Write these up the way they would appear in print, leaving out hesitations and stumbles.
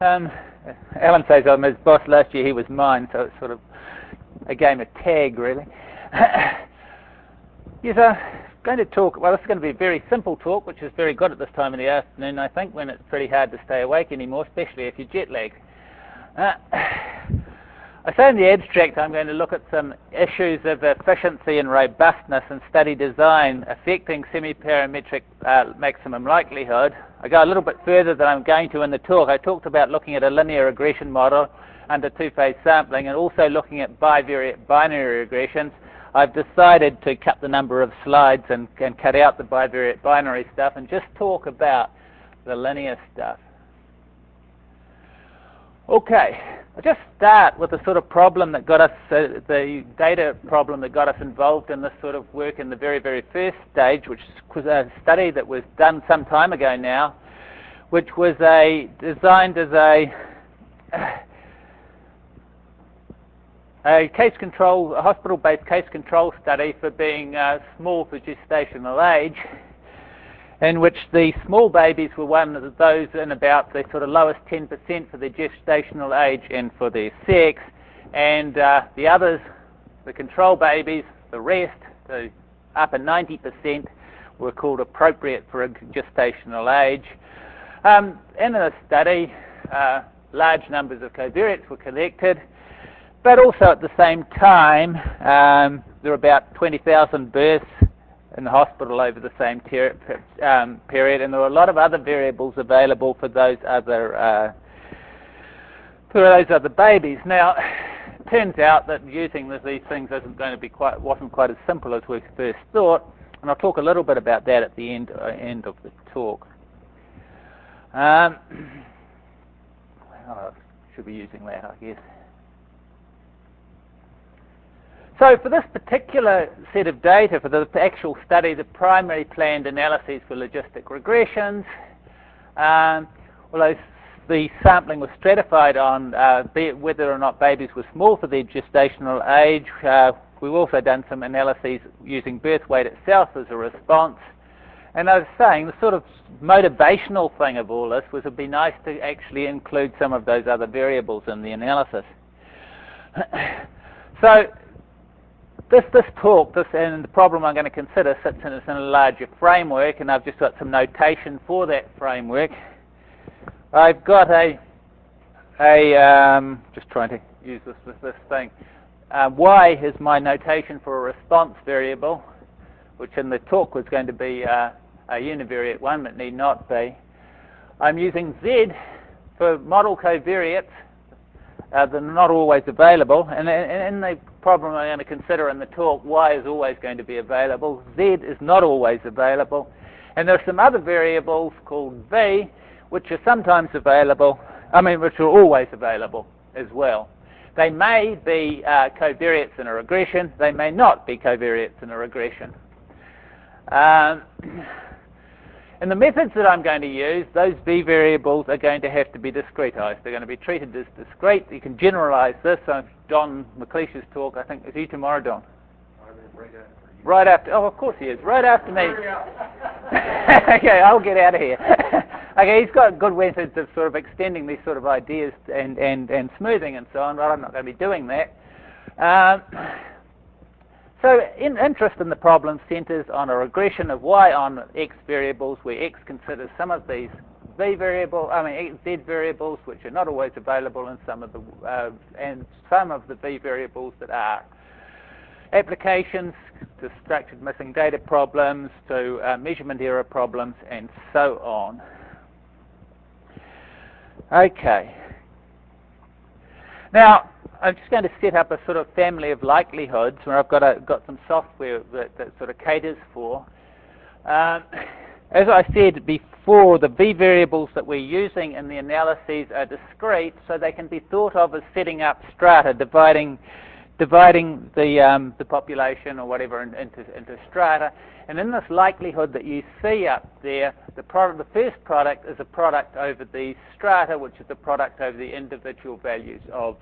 Um, Alan says I'm his boss. Last year he was mine, so it's sort of a game of tag, really. Yes, going to talk. Well, this is going to be a very simple talk, which is very good at this time of the afternoon, I think, when it's pretty hard to stay awake anymore, especially if you're jet lagged. I say in the abstract I'm going to look at some issues of efficiency and robustness in study design affecting semi-parametric maximum likelihood. I go a little bit further than I'm going to in the talk. I talked about looking at a linear regression model under two-phase sampling and also looking at bivariate binary regressions. I've decided to cut the number of slides and cut out the bivariate binary stuff and just talk about the linear stuff. Okay, I'll just start with the sort of problem that got us, the data problem that got us involved in this sort of work in the very, very first stage, which was a study that was done some time ago now, which was designed as a hospital-based case control study for being small for gestational age, in which the small babies were one of those in about the sort of lowest 10% for their gestational age and for their sex, and the others, the control babies, the rest, the upper 90%, were called appropriate for a gestational age. In a study, large numbers of covariates were collected, but also at the same time, there were about 20,000 births in the hospital over the same period, and there were a lot of other variables available for those other babies. Now, it turns out that using these things wasn't quite as simple as we first thought, and I'll talk a little bit about that at the end of the talk. I should be using that, I guess. So for this particular set of data, for the actual study, the primary planned analyses for logistic regressions, although the sampling was stratified on whether or not babies were small for their gestational age, we've also done some analyses using birth weight itself as a response. And I was saying, the sort of motivational thing of all this was it'd be nice to actually include some of those other variables in the analysis. So this talk, and the problem I'm going to consider sits in a larger framework, and I've just got some notation for that framework. I've got just trying to use this thing. Y is my notation for a response variable, which in the talk was going to be a univariate one, but need not be. I'm using Z for model covariates that are not always available, and in the problem I'm going to consider in the talk, Y is always going to be available, Z is not always available, and there are some other variables called V, which are sometimes available, which are always available as well. They may be covariates in a regression, they may not be covariates in a regression. In the methods that I'm going to use, those V variables are going to have to be discretized. They're going to be treated as discrete. You can generalize this. Don McLeish's talk, I think, is he tomorrow, Don? Right after. Oh, of course he is. Right after me. Okay, I'll get out of here. Okay, he's got good methods of sort of extending these sort of ideas and smoothing and so on, but I'm not going to be doing that. So interest in the problem centers on a regression of Y on X variables, where X considers some of these Z variables, which are not always available, and some of the V variables that are. Applications to structured missing data problems, to measurement error problems, and so on. Okay. Now, I'm just going to set up a sort of family of likelihoods where I've got some software that sort of caters for. As I said before, the V variables that we're using in the analyses are discrete, so they can be thought of as setting up strata, dividing the population or whatever into strata. And in this likelihood that you see up there, the first product is a product over the strata, which is a product over the individual values of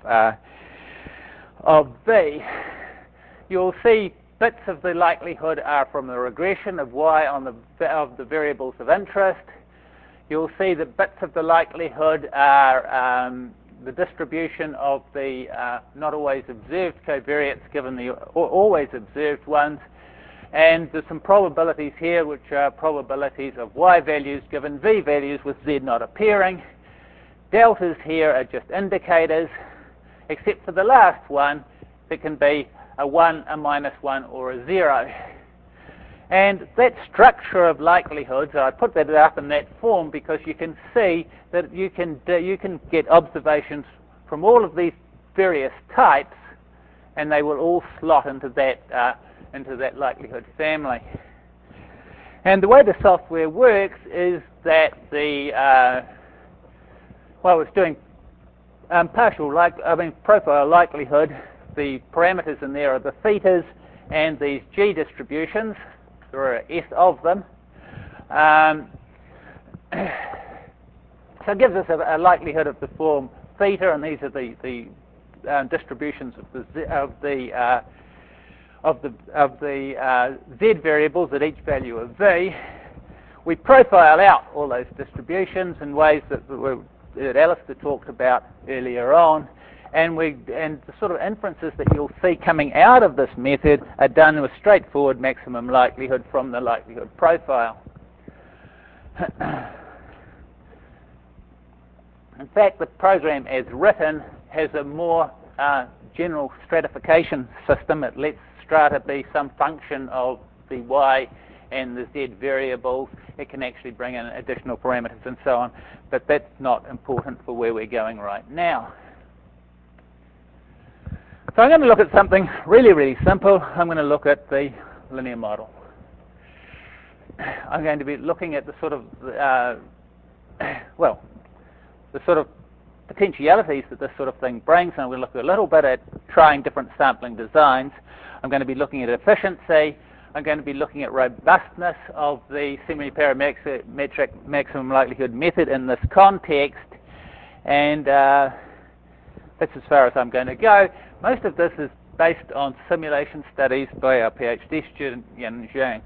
V. You'll see bits of the likelihood are from the regression of Y of the variables of interest. you'll see that bits of the likelihood are the distribution of the not always observed covariates given the always observed ones. And there's some probabilities here, which are probabilities of y values given v values with z not appearing. Deltas here are just indicators, except for the last one, that can be a 1, a -1, or a 0. And that structure of likelihoods, I put that up in that form because you can see that you can get observations from all of these various types, and they will all slot into that likelihood family. And the way the software works is that it's doing profile likelihood. The parameters in there are the thetas and these G distributions. There are S of them. So it gives us a likelihood of the form theta, and these are the distributions of the Z variables at each value of V. We profile out all those distributions in ways that Alistair talked about earlier on, and the sort of inferences that you'll see coming out of this method are done with straightforward maximum likelihood from the likelihood profile. In fact, the program as written has a more general stratification system. It lets strata be some function of the y and the z variables. It can actually bring in additional parameters and so on, but that's not important for where we're going right now. So I'm going to look at something really, really simple. I'm going to look at the linear model. I'm going to be looking at the sort of the sort of potentialities that this sort of thing brings, and we'll look a little bit at trying different sampling designs. I'm going to be looking at efficiency. I'm going to be looking at robustness of the semi-parametric maximum likelihood method in this context, and that's as far as I'm going to go. Most of this is based on simulation studies by our PhD student, Yan Zhang.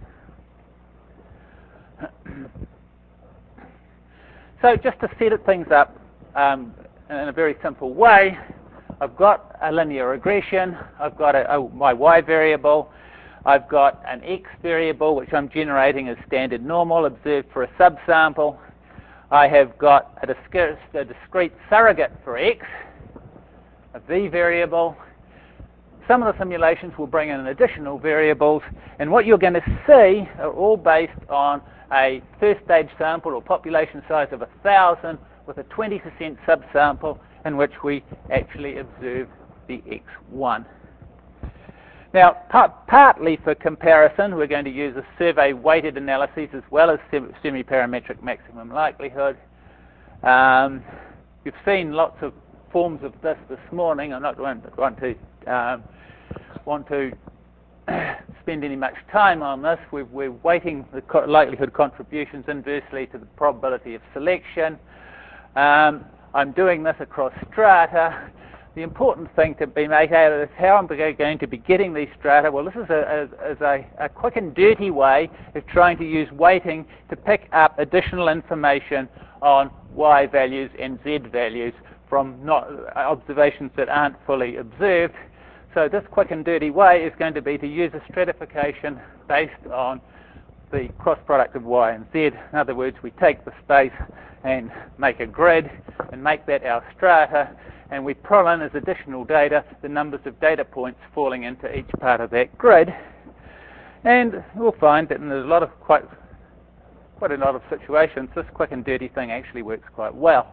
So just to set things up in a very simple way, I've got a linear regression, I've got my y variable, I've got an x variable which I'm generating as standard normal observed for a subsample. I have got a discrete surrogate for x, a v variable. Some of the simulations will bring in additional variables, and what you're going to see are all based on a first stage sample or population size of 1,000 with a 20% subsample in which we actually observe the x1. Now, partly for comparison, we're going to use a survey-weighted analysis as well as semi-parametric maximum likelihood. You've seen lots of forms of this morning. I'm not going to want to spend any much time on this. We're weighting the likelihood contributions inversely to the probability of selection. I'm doing this across strata. The important thing to be made out of is how I'm going to be getting these strata. Well, this is a quick and dirty way of trying to use weighting to pick up additional information on y values and z values from observations that aren't fully observed. So this quick and dirty way is going to be to use a stratification based on the cross product of y and z. In other words, we take the space and make a grid and make that our strata, and we pull in as additional data the numbers of data points falling into each part of that grid. And we'll find that in a lot of quite a lot of situations, this quick and dirty thing actually works quite well.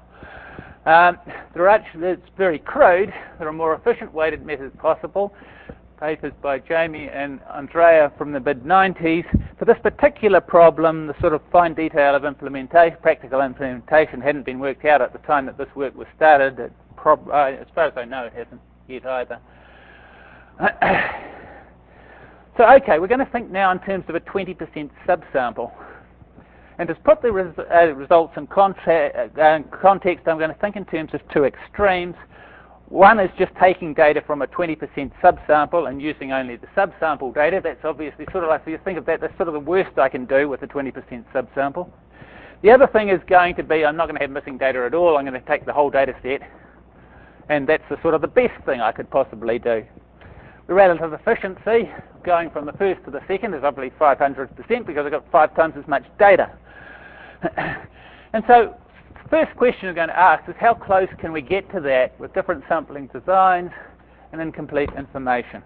It's very crude. There are more efficient weighted methods possible. Papers by Jamie and Andrea from the mid-90s. For this particular problem, the sort of fine detail of practical implementation hadn't been worked out at the time that this work was started. As far as I know, it hasn't yet either. So, okay, we're going to think now in terms of a 20% subsample. And to put the results in context, I'm going to think in terms of two extremes. One is just taking data from a 20% subsample and using only the subsample data. That's obviously sort of like, if you think of that, that's sort of the worst I can do with a 20% subsample. The other thing is going to be, I'm not going to have missing data at all. I'm going to take the whole data set, and that's the sort of the best thing I could possibly do. The relative efficiency going from the first to the second is obviously 500% because I've got 5 times as much data. And so the first question we're going to ask is how close can we get to that with different sampling designs and incomplete information?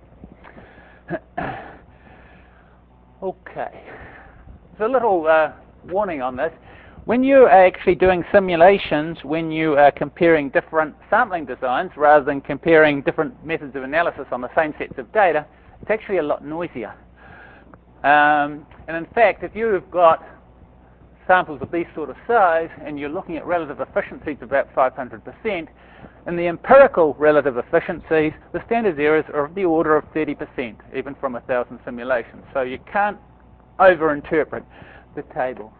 Okay. There's a little warning on this. When you are actually doing simulations, when you are comparing different sampling designs rather than comparing different methods of analysis on the same sets of data, it's actually a lot noisier. And in fact, if you've got samples of these sort of size and you're looking at relative efficiencies of about 500%, in the empirical relative efficiencies, the standard errors are of the order of 30%, even from 1,000 simulations. So you can't overinterpret the tables.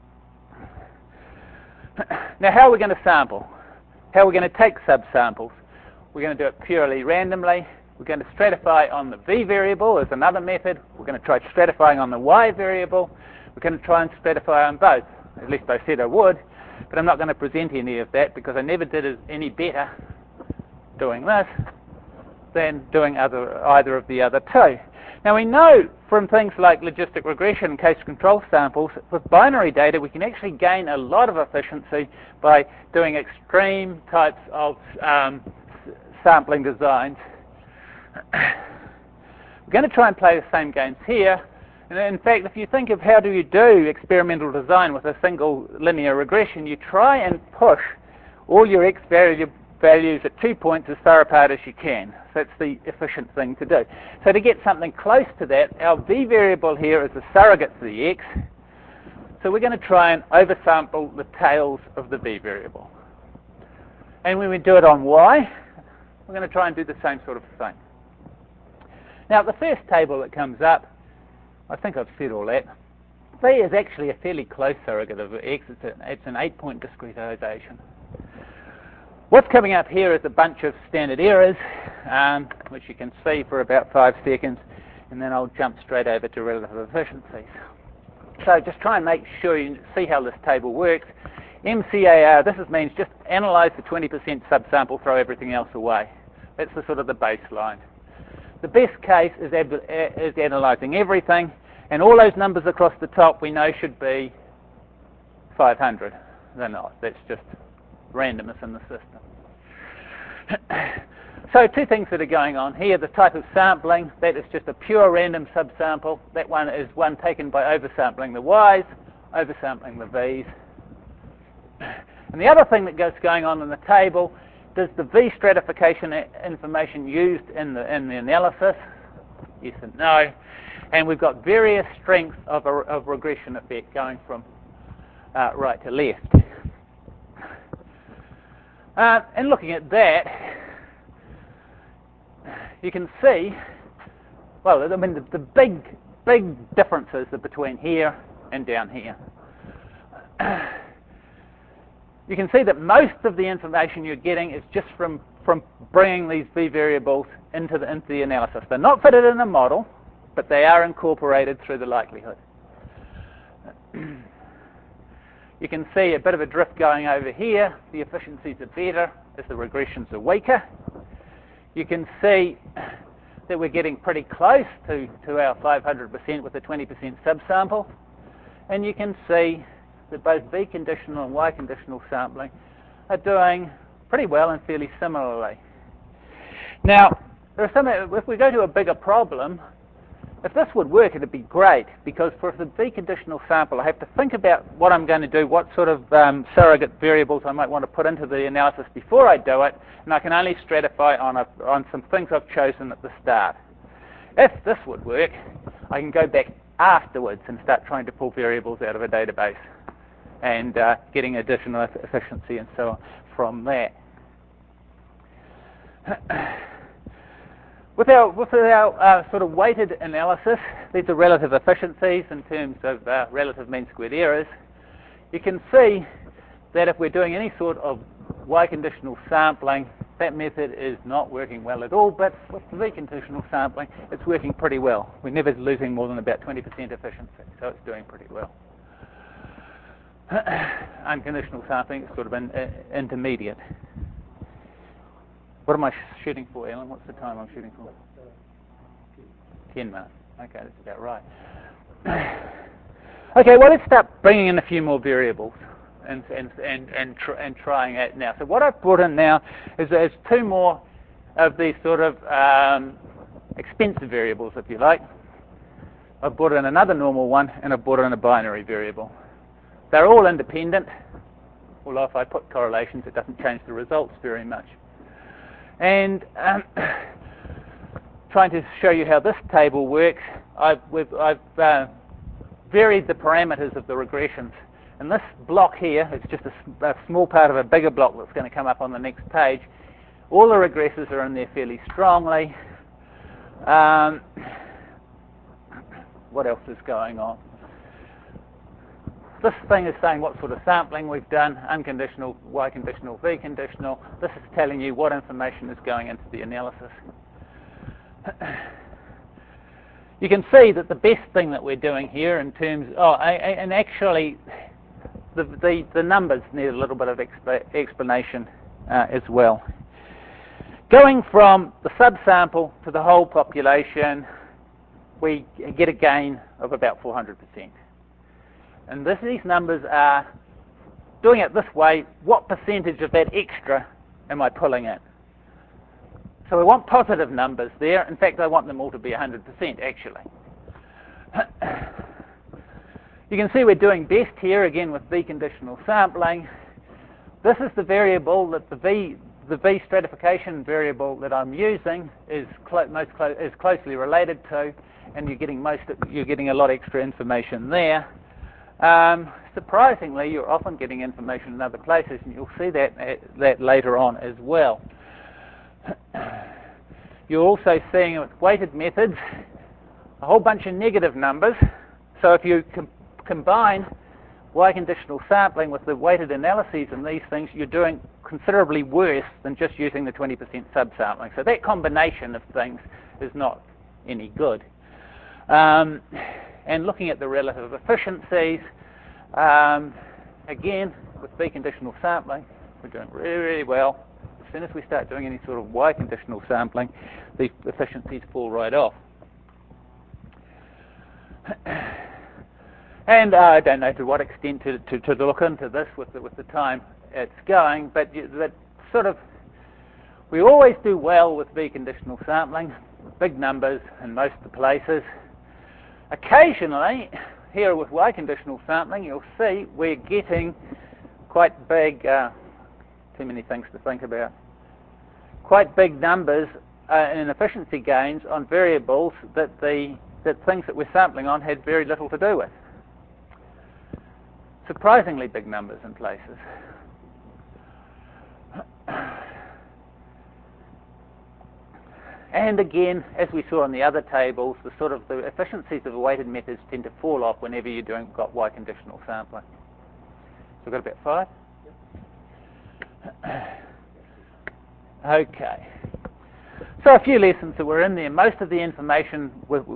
Now, how are we going to sample? How are we going to take subsamples? We're going to do it purely randomly. We're going to stratify on the V variable as another method. We're going to try stratifying on the Y variable. We're going to try and stratify on both. At least I said I would, but I'm not going to present any of that because I never did any better doing this than doing either of the other two. Now we know from things like logistic regression and case control samples, with binary data we can actually gain a lot of efficiency by doing extreme types of sampling designs. We're going to try and play the same games here. And in fact, if you think of how do you do experimental design with a single linear regression, you try and push all your x values at 2 points as far apart as you can. So that's the efficient thing to do. So to get something close to that, our V variable here is a surrogate for the x. So we're going to try and oversample the tails of the V variable. And when we do it on Y, we're going to try and do the same sort of thing. Now the first table that comes up, I think I've said all that. V is actually a fairly close surrogate of x. It's an 8-point discretization. What's coming up here is a bunch of standard errors, which you can see for about 5 seconds, and then I'll jump straight over to relative efficiencies. So just try and make sure you see how this table works. MCAR, this means just analyze the 20% subsample, throw everything else away. That's the sort of the baseline. The best case is analyzing everything, and all those numbers across the top we know should be 500. They're not. That's just randomness in the system. So 2 things that are going on here. The type of sampling, that is just a pure random subsample. That one is one taken by oversampling the Y's, oversampling the V's. And the other thing that's going on in the table, does the V stratification information used in the analysis? Yes and no. And we've got various strengths of regression effect going from right to left. And looking at that, you can see, well, I mean, the big differences are between here and down here. You can see that most of the information you're getting is just from bringing these V variables into the analysis. They're not fitted in a model, but they are incorporated through the likelihood. You can see a bit of a drift going over here. The efficiencies are better as the regressions are weaker. You can see that we're getting pretty close to our 500% with a 20% subsample. And you can see that both V conditional and Y conditional sampling are doing pretty well and fairly similarly. Now, if we go to a bigger problem, if this would work, it'd be great, because for the V conditional sample, I have to think about what I'm going to do, what sort of surrogate variables I might want to put into the analysis before I do it, and I can only stratify on some things I've chosen at the start. If this would work, I can go back afterwards and start trying to pull variables out of a database and getting additional efficiency and so on from that. With our sort of weighted analysis, these are relative efficiencies in terms of relative mean squared errors. You can see that if we're doing any sort of Y conditional sampling, that method is not working well at all, but with the V conditional sampling, it's working pretty well. We're never losing more than about 20% efficiency, so it's doing pretty well. Unconditional sampling is sort of intermediate. What am I shooting for, Ellen? What's the time I'm shooting for? 10 minutes. Okay, that's about right. Okay, well, let's start bringing in a few more variables and trying it now. So what I've brought in now is there's two more of these sort of expensive variables, if you like. I've brought in another normal one, and I've brought in a binary variable. They're all independent, although if I put correlations, it doesn't change the results very much. And trying to show you how this table works, I've varied the parameters of the regressions. And this block here, it's just a small part of a bigger block that's going to come up on the next page. All the regressors are in there fairly strongly. What else is going on? This thing is saying what sort of sampling we've done, unconditional, Y conditional, V conditional. This is telling you what information is going into the analysis. You can see that the best thing that we're doing here in terms, and actually the numbers need a little bit of explanation as well. Going from the subsample to the whole population, we get a gain of about 400%. And these numbers are, doing it this way, what percentage of that extra am I pulling in? So I want positive numbers there. In fact, I want them all to be 100% actually. You can see we're doing best here again with V conditional sampling. This is the variable that the V stratification variable that I'm using is closely related to, and you're getting a lot extra information there. Surprisingly, you're often getting information in other places, and you'll see that later on as well. You're also seeing with weighted methods a whole bunch of negative numbers. So if you combine Y conditional sampling with the weighted analyses and these things, you're doing considerably worse than just using the 20% subsampling. So that combination of things is not any good. And looking at the relative efficiencies, again, with V conditional sampling, we're doing really, really well. As soon as we start doing any sort of Y conditional sampling, the efficiencies fall right off. And I don't know to what extent to look into this with the time it's going, but that sort of, we always do well with V conditional sampling, big numbers in most of the places. Occasionally, here with Y conditional sampling, you'll see we're getting quite big, too many things to think about, quite big numbers in efficiency gains on variables that things that we're sampling on had very little to do with. Surprisingly big numbers in places. And again, as we saw in the other tables, the efficiencies of the weighted methods tend to fall off whenever you've got Y conditional sampling. So we've got about 5? Okay. So a few lessons that were in there. Most of the information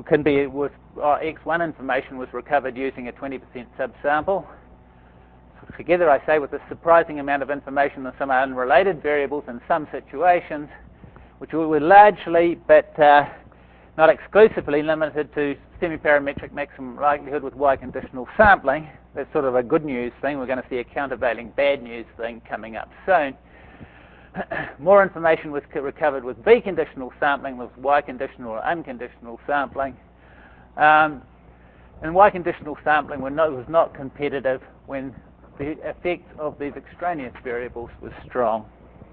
X1 information was recovered using a 20% subsample. Together, I say, with a surprising amount of information on some unrelated variables in some situations, which were largely, but not exclusively, limited to semi-parametric maximum likelihood with Y conditional sampling. That's sort of a good news thing. We're going to see a countervailing bad news thing coming up soon. More information was recovered with V conditional sampling than with Y conditional or unconditional sampling. And Y conditional sampling was not competitive when the effect of these extraneous variables was strong.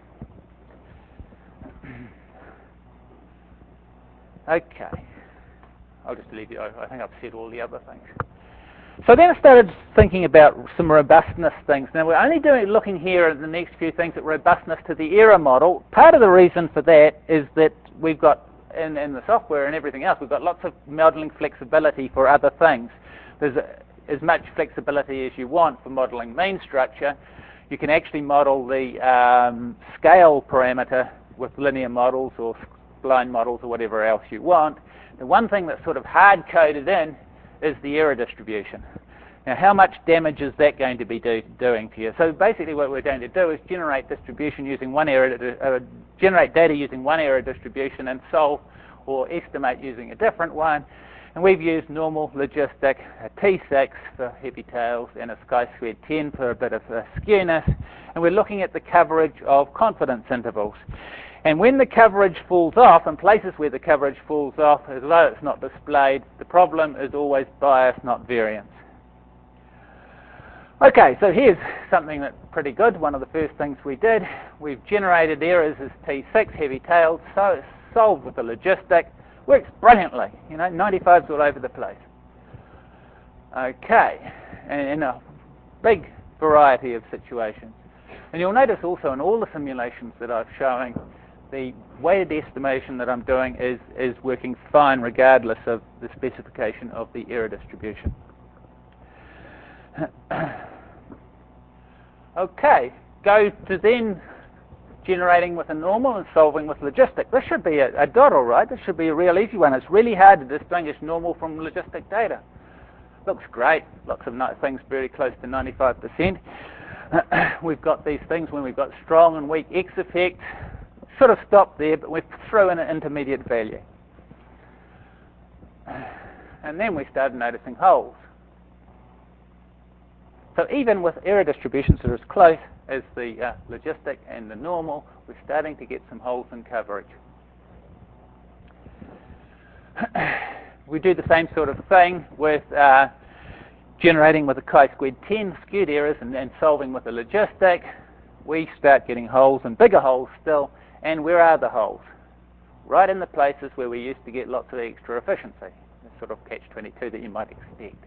Okay. I'll just leave you. I think I've said all the other things. So then I started thinking about some robustness things. Now we're only looking here at the next few things at robustness to the error model. Part of the reason for that is that we've got, in the software and everything else, we've got lots of modeling flexibility for other things. There's as much flexibility as you want for modeling mean structure. You can actually model the scale parameter with linear models or spline models or whatever else you want. The one thing that's sort of hard-coded in is the error distribution. Now, how much damage is that going to be doing to you? So basically what we're going to do is generate distribution using generate data using one error distribution and solve or estimate using a different one. And we've used normal logistic, a T6 for heavy tails and a chi-squared 10 for a bit of skewness. And we're looking at the coverage of confidence intervals. And when the coverage falls off, in places where the coverage falls off, although it's not displayed, the problem is always bias, not variance. Okay, so here's something that's pretty good. One of the first things we did, we've generated errors as T6, heavy tailed, so it's solved with a logistic. Works brilliantly, 95's all over the place. Okay, and in a big variety of situations. And you'll notice also in all the simulations that I'm showing, the weighted estimation that I'm doing is working fine regardless of the specification of the error distribution. Okay, go to then generating with a normal and solving with logistic. This should be a dot, all right. This should be a real easy one. It's really hard to distinguish normal from logistic data. Looks great. Lots of things very close to 95%. We've got these things when we've got strong and weak X effects. Should have stopped there, but we threw in an intermediate value. And then we started noticing holes. So even with error distributions that are as close as the logistic and the normal, we're starting to get some holes in coverage. We do the same sort of thing with generating with a chi-squared 10 skewed errors and then solving with a logistic. We start getting holes and bigger holes still. And where are the holes? Right in the places where we used to get lots of extra efficiency. The sort of catch-22 that you might expect.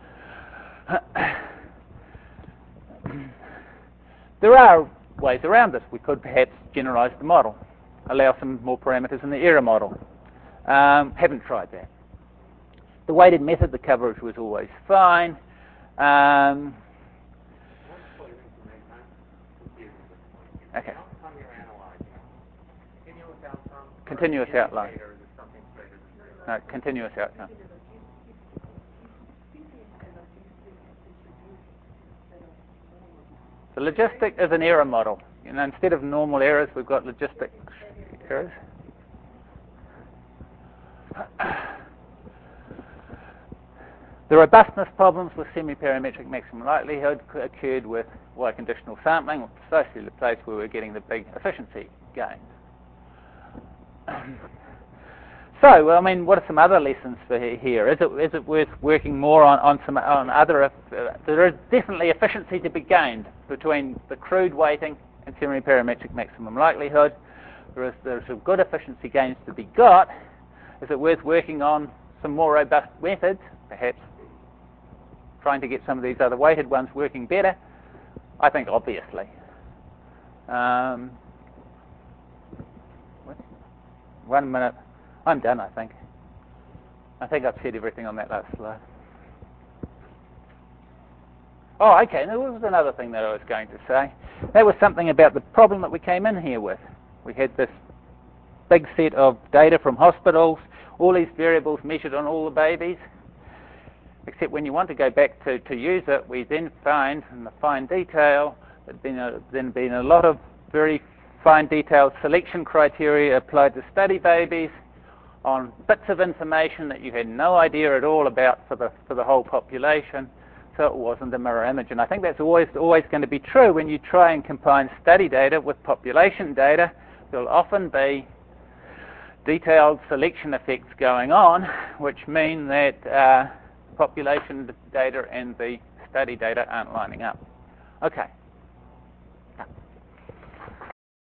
There are ways around this. We could perhaps generalize the model, allow some more parameters in the error model. Haven't tried that. The weighted method, the coverage was always fine. Okay. Continuous outline. No, continuous outcome. The logistic is an error model. Instead of normal errors, we've got logistic errors. The robustness problems with semi-parametric maximum likelihood occurred with Y-conditional sampling, precisely the place where we're getting the big efficiency gains. So, what are some other lessons for here? Is it worth working more on other? There is definitely efficiency to be gained between the crude weighting and semi-parametric maximum likelihood. There's some good efficiency gains to be got. Is it worth working on some more robust methods? Perhaps trying to get some of these other weighted ones working better? I think obviously. 1 minute. I'm done, I think. I think I've said everything on that last slide. Oh, okay. There was another thing that I was going to say. That was something about the problem that we came in here with. We had this big set of data from hospitals, all these variables measured on all the babies. Except when you want to go back to use it, we then find in the fine detail there'd been a lot of very fine detailed selection criteria applied to study babies on bits of information that you had no idea at all about for the whole population, so it wasn't a mirror image. And I think that's always going to be true when you try and combine study data with population data. There'll often be detailed selection effects going on, which mean that population data and the study data aren't lining up. Okay.